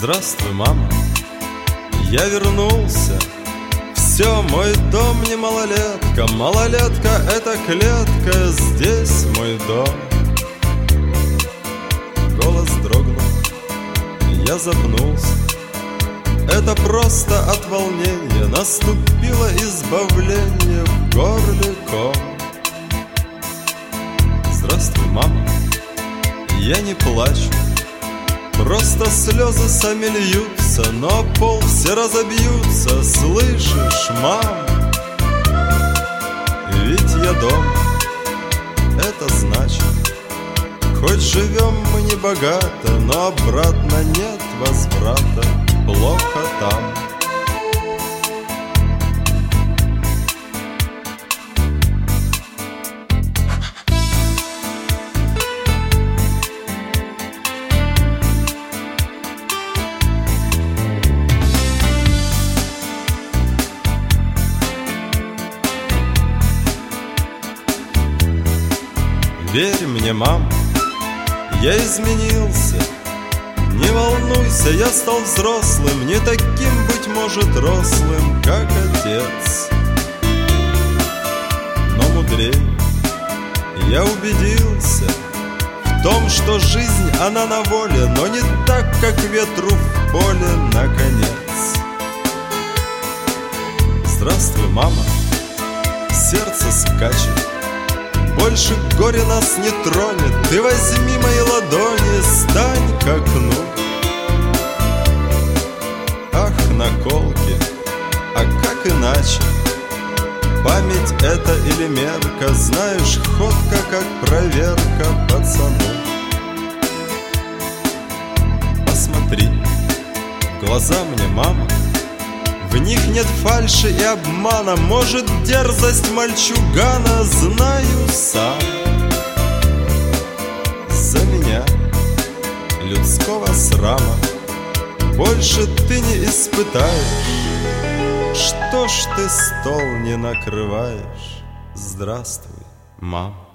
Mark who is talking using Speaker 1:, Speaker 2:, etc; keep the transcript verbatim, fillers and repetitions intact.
Speaker 1: Здравствуй, мама, я вернулся. Все, мой дом не малолетка. Малолетка — это клетка, здесь мой дом. Голос дрогнул, я запнулся. Это просто от волнения. Наступило избавление в горле ком. Здравствуй, мама, я не плачу. Просто слезы сами льются, но пол все разобьются. Слышишь, мам? Ведь я дома, это значит, хоть живем мы не богато, но обратно нет возврата. Плохо там. Верь мне, мам, я изменился. Не волнуйся, я стал взрослым, не таким, быть может, рослым, как отец, но мудрее. Я убедился в том, что жизнь, она на воле, но не так, как ветру в поле, наконец. Здравствуй, мама, сердце скачет. Больше горе нас не тронет. Ты возьми мои ладони, стань к окну. Ах, наколки, а как иначе? Память это или мерка? Знаешь, ходка как проверка пацану. Посмотри в глаза мне, мама, в них нет фальши и обмана. Может, дерзость мальчугана, знаю сам. За меня людского срама больше ты не испытаешь. Что ж ты стол не накрываешь? Здравствуй, мам.